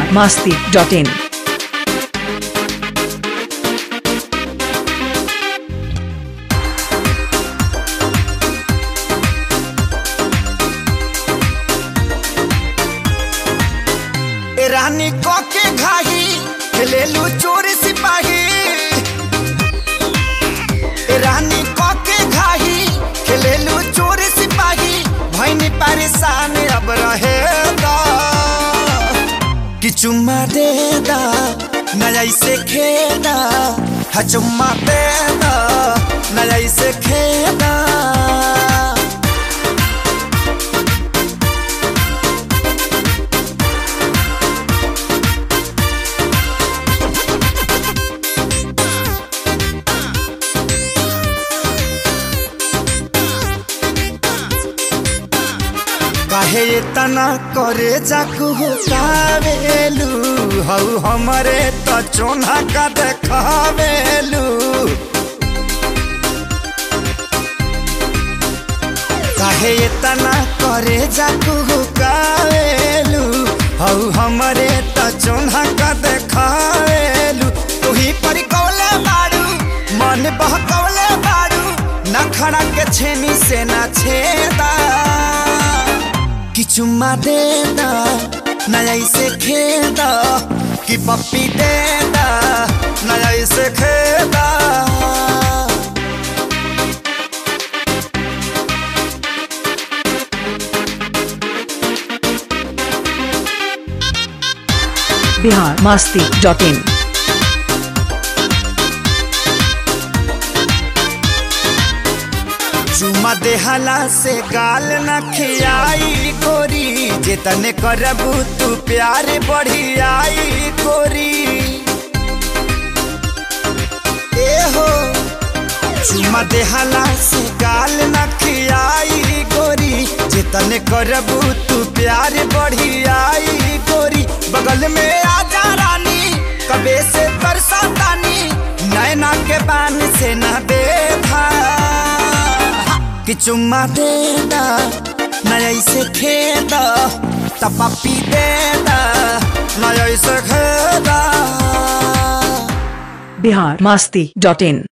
biharmasti.in। रानी को के घाही खेलेलू चोर सिपाही। रानी को के घाही खेलेलू चोर सिपाही। भैनी परेशान अब रहे दा कि चुम्मा दे दा नया से खेदा। हा चुम्मा दे दा नया से खेदा। काहे तना करे जाकू कावेलू हऊ हमरे तो चोना का देखावेलू। काहे तना करे जाकू कावेलू हऊ हमरे तो चोना का देखावेलू। तू ही पर कौले बाड़ू मन बहकौले बाड़ू नखड़ा के छेनी से ना छेदा। कि चुम्मा देना नया से खेदा कि पप्पी देना नया से खेदा। biharmasti.in। चुम्मा देहला से गाल न खियाई गोरी जितने करबू तू प्यार बढ़ियाई गोरी। ए हो चुम्मा देहला से गाल न खियाई गोरी जितने करबू तू प्यार बढ़ियाई गोरी। बगल में आजा रानी कबे से तरसा तानी नैना के बान से न देखा। कि चुम्मा देना नया से खेदा तपपी देना नया से खेदा। biharmasti.in।